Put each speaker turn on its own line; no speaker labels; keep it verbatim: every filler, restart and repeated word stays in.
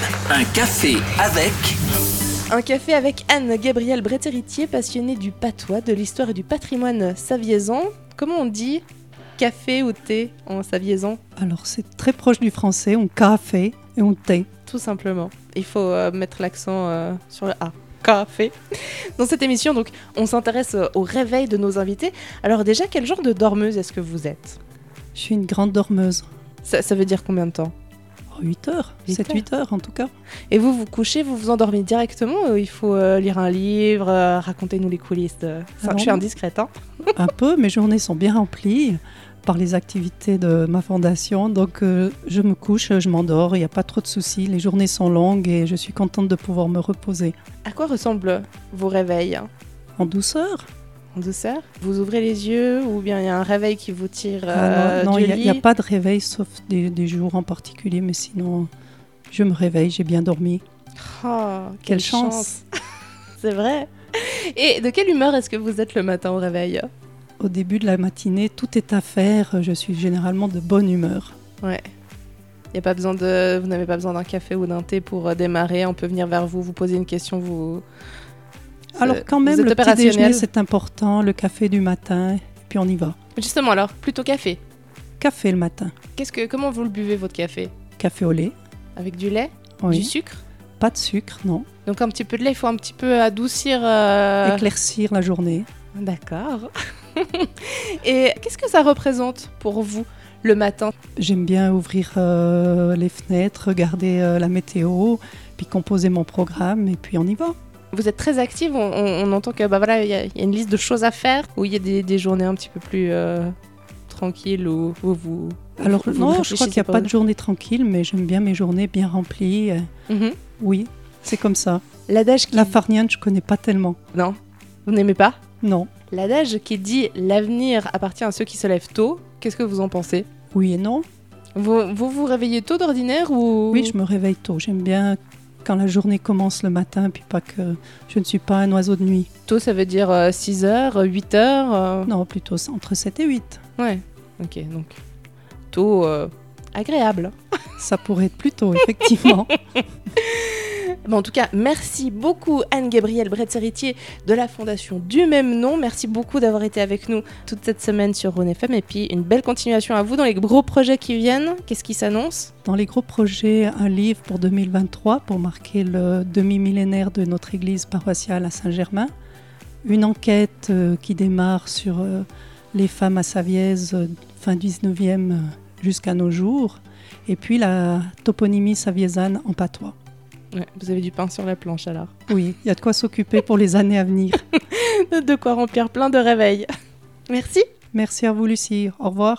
Un café avec...
Un café avec Anne-Gabrielle Bretteritier, passionnée du patois, de l'histoire et du patrimoine saviesan. Comment on dit café ou thé en saviesan ?
Alors c'est très proche du français, on café et on thé.
Tout simplement. Il faut euh, mettre l'accent euh, sur le A. Café. Dans cette émission, donc, on s'intéresse au réveil de nos invités. Alors déjà, quel genre de dormeuse est-ce que vous êtes ?
Je suis une grande dormeuse.
Ça, ça veut dire combien de temps ?
huit heures, sept huit heures en tout cas.
Et vous, vous couchez, vous vous endormez directement ou il faut euh, lire un livre, euh, racontez-nous les coulisses de... Ça, je suis indiscrète, hein.
Un peu, mes journées sont bien remplies par les activités de ma fondation. Donc euh, je me couche, je m'endors, il n'y a pas trop de soucis. Les journées sont longues et je suis contente de pouvoir me reposer.
À quoi ressemblent vos réveils ?
En douceur.
En douceur ? Vous ouvrez les yeux ou bien il y a un réveil qui vous tire euh,
ah Non,
du
il
lit ?
n'y a, a pas de réveil sauf des, des jours en particulier, mais sinon je me réveille, j'ai bien dormi.
Oh, quelle,
quelle
chance,
chance.
C'est vrai. Et de quelle humeur est-ce que vous êtes le matin au réveil ?
Au début de la matinée, tout est à faire, je suis généralement de bonne humeur.
Ouais. Y a pas besoin de... Vous n'avez pas besoin d'un café ou d'un thé pour démarrer, on peut venir vers vous, vous poser une question, vous...
Alors quand même, le petit déjeuner, c'est important, le café du matin, puis on y va.
Justement alors, plutôt café.
Café le matin.
Qu'est-ce que, comment vous le buvez, votre café ?
Café au lait.
Avec du lait ?
Oui.
Du sucre ?
Pas de sucre, non.
Donc un petit peu de lait, il faut un petit peu adoucir... Euh...
Éclaircir la journée.
D'accord. Et qu'est-ce que ça représente pour vous, le matin ?
J'aime bien ouvrir euh, les fenêtres, regarder euh, la météo, puis composer mon programme, et puis on y va.
Vous êtes très active, on, on, on entend que bah voilà, il y, y a une liste de choses à faire, ou il y a des, des journées un petit peu plus euh, tranquilles, où vous vous...
Alors
vous,
non,
vous
je crois qu'il n'y a pas de journée tranquille, mais j'aime bien mes journées bien remplies.
Mm-hmm.
Oui, c'est comme ça.
L'adage qui...
La farniente, je ne connais pas tellement.
Non, vous n'aimez pas ?
Non.
L'adage qui dit « l'avenir appartient à ceux qui se lèvent tôt », qu'est-ce que vous en pensez ?
Oui et non.
Vous vous, vous réveillez tôt d'ordinaire ou...
Oui, je me réveille tôt. J'aime bien quand la journée commence le matin, puis pas que je ne suis pas un oiseau de nuit.
Tôt, ça veut dire euh, six heures, huit heures euh...
Non, plutôt entre sept et huit.
Ouais, ok, donc tôt euh, agréable.
Ça pourrait être plus tôt, effectivement.
Bon, en tout cas, merci beaucoup Anne-Gabrielle Bretteritier de la fondation du même nom. Merci beaucoup d'avoir été avec nous toute cette semaine sur Rhône F M. Et puis, une belle continuation à vous dans les gros projets qui viennent. Qu'est-ce qui s'annonce ?
Dans les gros projets, un livre pour deux mille vingt-trois pour marquer le demi-millénaire de notre église paroissiale à Saint-Germain. Une enquête euh, qui démarre sur euh, les femmes à Savièse, euh, fin dix-neuvième euh, jusqu'à nos jours. Et puis la toponymie saviésane en patois.
Ouais, vous avez du pain sur la planche alors.
Oui, il y a de quoi s'occuper pour les années à venir.
De quoi remplir plein de réveils. Merci.
Merci à vous Lucie, au revoir.